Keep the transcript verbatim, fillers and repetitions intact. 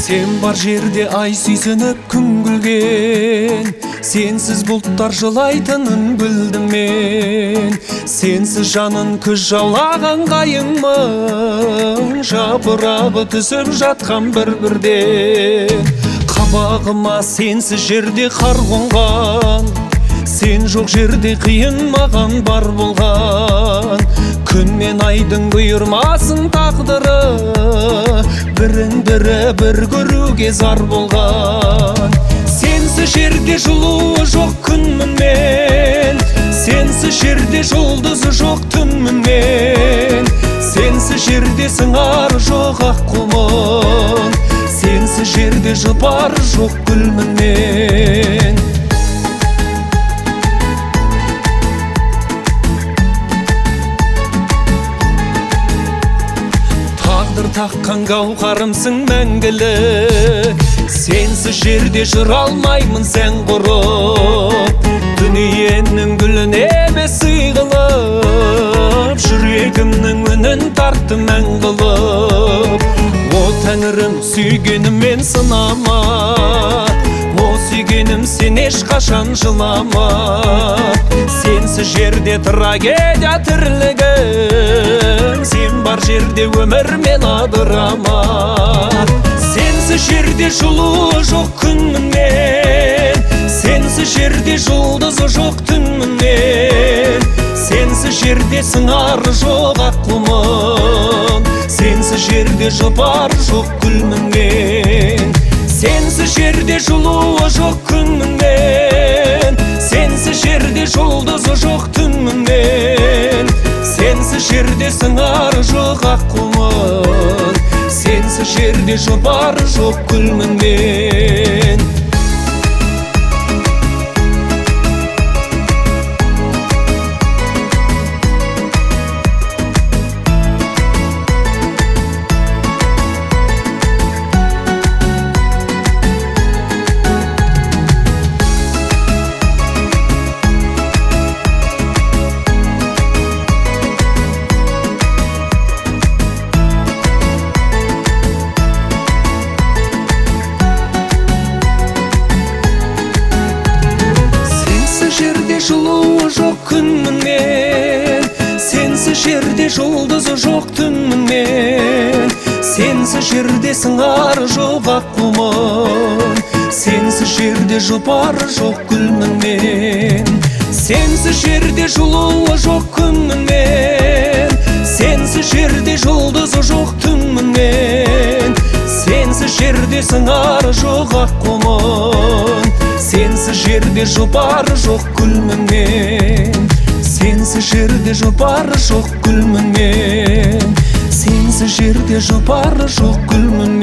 Сен бар жерде ай сүйсініп күн күлген, сенсіз бұлттар жылайтынын білдім мен. Сенсіз жанын күз жаулаған қайыңмын, жапырабы түсіп жатқан бір-бірден. Қабағыма сенсіз жерде қар қонған, сен жоқ жерде қиын маған бар болған. Күн мен айдың бұйырмасын тағдыры, бірін бірі бір көруге зар болған. Сенсіз жерде жылуы жоқ күнмін мен, сенсіз жерде жұлдызы жоқ түнмін мен. Сенсіз жерде сыңары жоқ ақ құмын, сенсіз жерде жұпары жоқ гүлмін мен. Таққан гауһарымсың мәңгілік, сенсіз жерде жүр алмаймын сен құрып. Дүниенің гүлін емес сый қылып, жүрегімнің үнін тартты мән қылып. О тәңірім, сүйгеніммен сынама, о сүйгенім сен ешқашан жылама. Сенсіз жерде трагедия тірлігім, сен бар жерде өмір мен адырама. Сенсіз жерде жылуы жоқ күнмін мен, сенсіз жерде жұлдызы жоқ түнмін мен. Сенсіз жерде сыңары жоқ ақ құмын, сенсіз жерде жұпары жоқ гүлмін мен. Сенсіз жерде жылуы жоқ күнмін мен, сенсіз жерде жұлдызы жоқ түнмін мен. Сенсіз жерде сыңары жоқ ақ құмын, сенсіз жерде жұпары жоқ гүлмін мен. Жылуы жоқ күнмін мен, сенсіз жерде жұлдызы жоқ түнмін мен. Сенсіз жерде сыңары жоқ ақ құмын, сенсіз жерде жұпары жоқ гүлмін мен. Сенсіз жерде жылуы жоқ күнмін мен, сенсіз жерде жұлдызы жоқ түнмін мен. Сенсіз жерде сыңары жоқ ақ құмын, сенсіз жерде жұпары жоқ гүлмін мен. Сенсіз жерде жұпары жоқ гүлмін мен, сенсіз жерде жұпары жоқ гүлмін